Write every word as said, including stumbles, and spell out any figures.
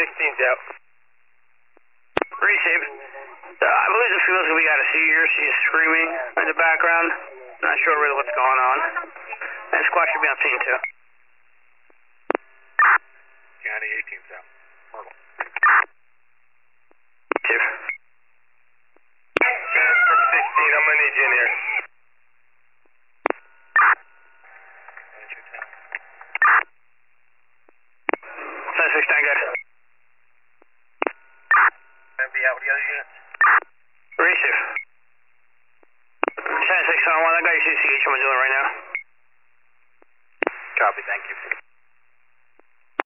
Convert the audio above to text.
sixteen's out. Receive. Uh, I believe the female's gonna be out of seizure. She's screaming in the background. Not sure really what's going on. And squad should be on scene too. County eighteen's out. Myrtle. Chief. From sixteen, I'm gonna need you in here. ten six nine, good. Gonna be out with the other units. Receive. ten six nine one, I got your C C H. I'm doing right now. Copy, thank you.